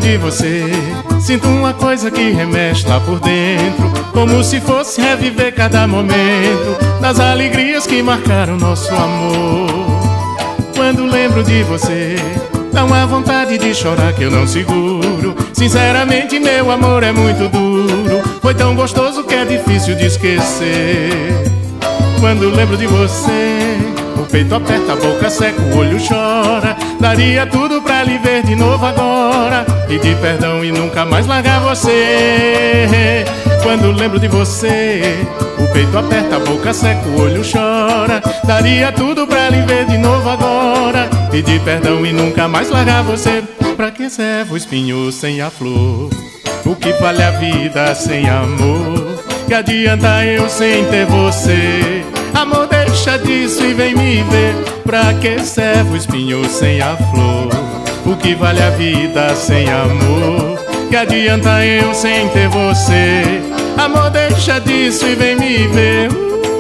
de você, sinto uma coisa que remexe lá por dentro, como se fosse reviver cada momento das alegrias que marcaram nosso amor. Quando lembro de você, dá uma vontade de chorar que eu não seguro. Sinceramente, meu amor é muito duro, foi tão gostoso que é difícil de esquecer. Quando lembro de você, o peito aperta, a boca seca, o olho chora. Daria tudo pra lhe ver de novo agora, pedir perdão e nunca mais largar você. Quando lembro de você, o peito aperta, a boca seca, o olho chora. Daria tudo pra lhe ver de novo agora, pedir perdão e nunca mais largar você. Pra que serve o espinho sem a flor? O que vale a vida sem amor? Que adianta eu sem ter você? Amor, deixa disso e vem me ver. Pra que serve o espinho sem a flor? O que vale a vida sem amor? Que adianta eu sem ter você? Amor, deixa disso e vem me ver.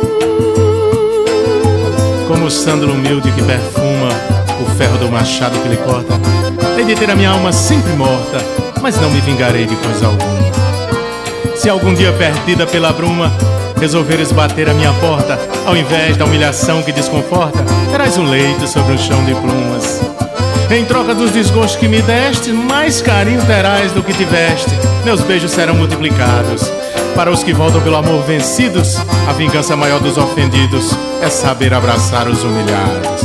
Como o sândalo humilde que perfuma o ferro do machado que lhe corta, hei de ter a minha alma sempre morta, mas não me vingarei de coisa alguma. Se algum dia perdida pela bruma resolveres bater a minha porta, ao invés da humilhação que desconforta, terás um leito sobre um chão de plumas. Em troca dos desgostos que me deste, mais carinho terás do que tiveste. Meus beijos serão multiplicados. Para os que voltam pelo amor vencidos, a vingança maior dos ofendidos é saber abraçar os humilhados.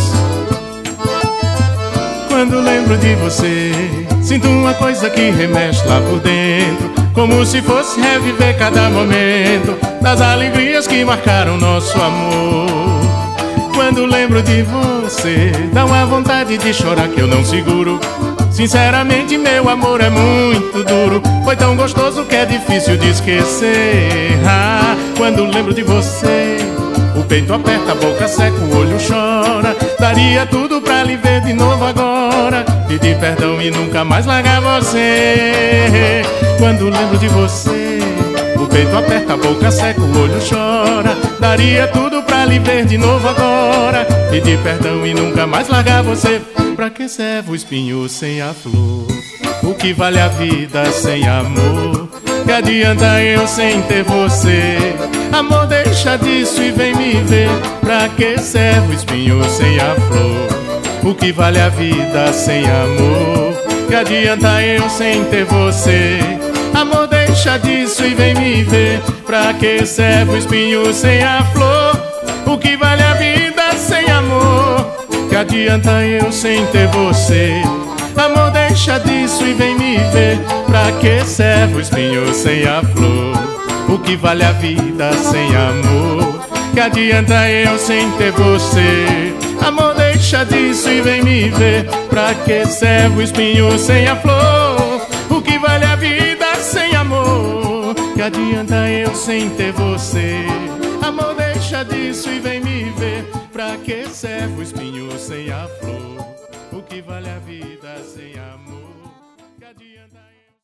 Quando lembro de você, sinto uma coisa que remexe lá por dentro, como se fosse reviver cada momento das alegrias que marcaram nosso amor. Quando lembro de você, dá uma vontade de chorar que eu não seguro. Sinceramente, meu amor é muito duro, foi tão gostoso que é difícil de esquecer. Quando lembro de você, o peito aperta, a boca seca, o olho chora. Daria tudo pra lhe ver de novo agora, pedir perdão e nunca mais largar você. Quando lembro de você, o peito aperta, a boca seca, o olho chora. Daria tudo pra lhe ver de novo agora, pedir perdão e nunca mais largar você. Pra que serve o espinho sem a flor? O que vale a vida sem amor? Que adianta eu sem ter você? Amor, deixa disso e vem me ver. Pra que serve o espinho sem a flor? O que vale a vida sem amor? Que adianta eu sem ter você? Amor, deixa disso e vem me ver. Pra que serve o espinho sem a flor? O que vale a vida sem amor? Que adianta eu sem ter você? Amor, deixa disso e vem me ver. Pra que serve o espinho sem a flor? O que vale a vida sem amor? Que adianta eu sem ter você? Amor, deixa disso e vem me ver. Pra que serve o espinho sem a flor? O que vale a vida sem amor? Que adianta eu sem ter você? Amor, deixa disso e vem me ver. Pra que serve o espinho sem a flor? O que vale a vida sem amor? Que adianta